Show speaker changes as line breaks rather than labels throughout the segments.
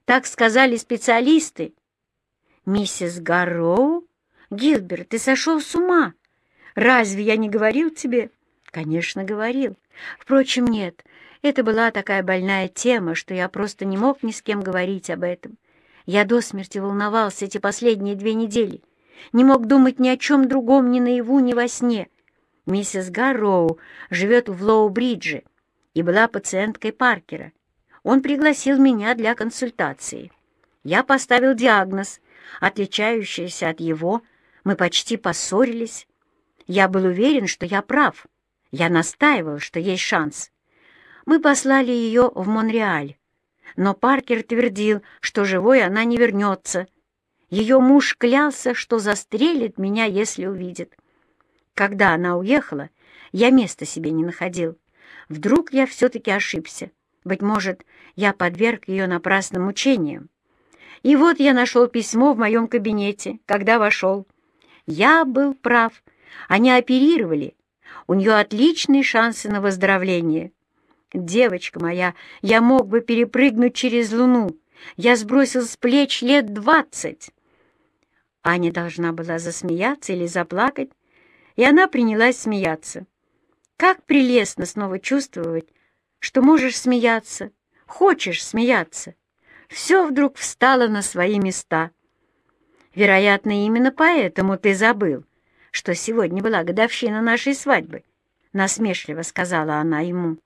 Так сказали специалисты. Миссис Гарроу? Гилберт, ты сошел с ума? Разве я не говорил тебе? Конечно, говорил. Впрочем, нет. Это была такая больная тема, что я просто не мог ни с кем говорить об этом. Я до смерти волновался эти последние 2 недели. Не мог думать ни о чем другом, ни наяву, ни во сне. Миссис Гарроу живет в Лоу-Бридже и была пациенткой Паркера. Он пригласил меня для консультации. Я поставил диагноз, отличающийся от его. Мы почти поссорились. Я был уверен, что я прав. Я настаивал, что есть шанс. Мы послали ее в Монреаль. Но Паркер твердил, что живой она не вернется. Ее муж клялся, что застрелит меня, если увидит. Когда она уехала, я места себе не находил. Вдруг я все-таки ошибся. Быть может, я подверг ее напрасным мучениям. И вот я нашел письмо в моем кабинете, когда вошел. Я был прав. Они оперировали. У нее отличные шансы на выздоровление. Девочка моя, я мог бы перепрыгнуть через Луну. Я сбросил с плеч лет 20. Аня должна была засмеяться или заплакать, и она принялась смеяться. Как прелестно снова чувствовать, что можешь смеяться, хочешь смеяться. Все вдруг встало на свои места. Вероятно, именно поэтому ты забыл, что сегодня была годовщина нашей свадьбы, насмешливо сказала она ему.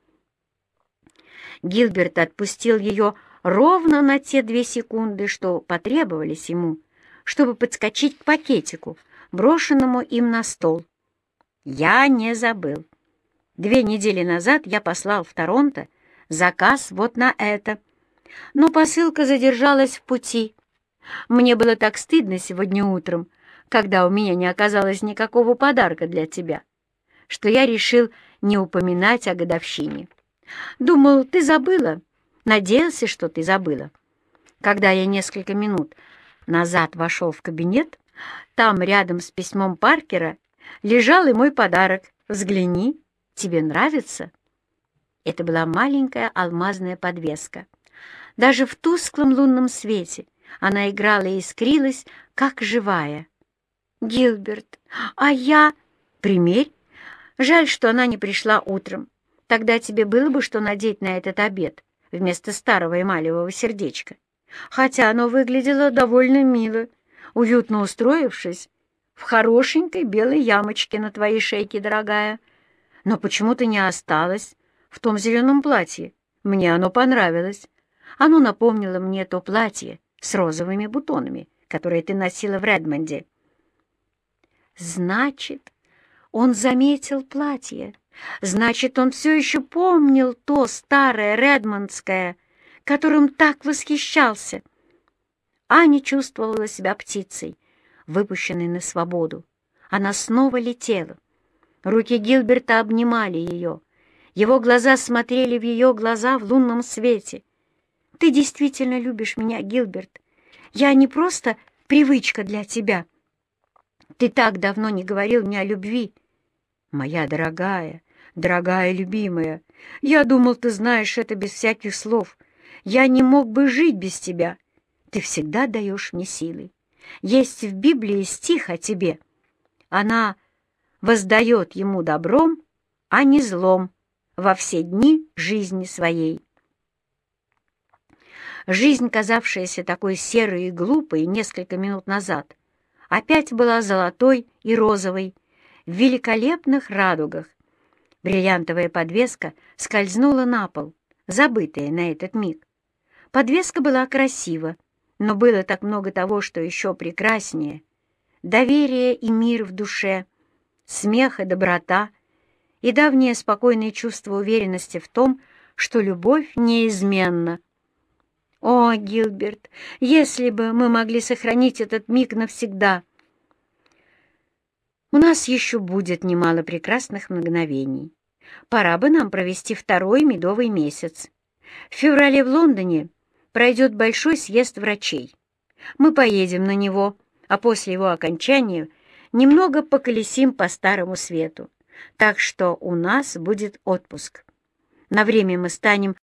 Гилберт отпустил ее ровно на те 2 секунды, что потребовались ему, чтобы подскочить к пакетику, брошенному им на стол. Я не забыл. 2 недели назад я послал в Торонто заказ вот на это, но посылка задержалась в пути. Мне было так стыдно сегодня утром, когда у меня не оказалось никакого подарка для тебя, что я решил не упоминать о годовщине. Думал, ты забыла, надеялся, что ты забыла. Когда я несколько минут назад вошел в кабинет, там рядом с письмом Паркера лежал и мой подарок. Взгляни, тебе нравится? Это была маленькая алмазная подвеска. Даже в тусклом лунном свете она играла и искрилась, как живая. Гилберт, а я... Примерь. Жаль, что она не пришла утром. Тогда тебе было бы что надеть на этот обед вместо старого эмалевого сердечка. Хотя оно выглядело довольно мило, уютно устроившись в хорошенькой белой ямочке на твоей шейке, дорогая. Но почему ты не осталась в том зеленом платье? Мне оно понравилось. Оно напомнило мне то платье с розовыми бутонами, которое ты носила в Редмонде. Значит, он заметил платье. Значит, он все еще помнил то старое редмондское, которым так восхищался. Аня чувствовала себя птицей, выпущенной на свободу. Она снова летела. Руки Гилберта обнимали ее. Его глаза смотрели в ее глаза в лунном свете. «Ты действительно любишь меня, Гилберт. Я не просто привычка для тебя. Ты так давно не говорил мне о любви. Моя дорогая, дорогая любимая, я думал, ты знаешь это без всяких слов. Я не мог бы жить без тебя. Ты всегда даешь мне силы. Есть в Библии стих о тебе. Она воздает ему добром, а не злом во все дни жизни своей». Жизнь, казавшаяся такой серой и глупой несколько минут назад, опять была золотой и розовой, в великолепных радугах. Бриллиантовая подвеска скользнула на пол, забытая на этот миг. Подвеска была красива, но было так много того, что еще прекраснее. Доверие и мир в душе, смех и доброта, и давнее спокойное чувство уверенности в том, что любовь неизменна. О, Гилберт, если бы мы могли сохранить этот миг навсегда! У нас еще будет немало прекрасных мгновений. Пора бы нам провести 2-й медовый месяц. В феврале в Лондоне пройдет большой съезд врачей. Мы поедем на него, а после его окончания немного поколесим по Старому Свету. Так что у нас будет отпуск. На время мы станем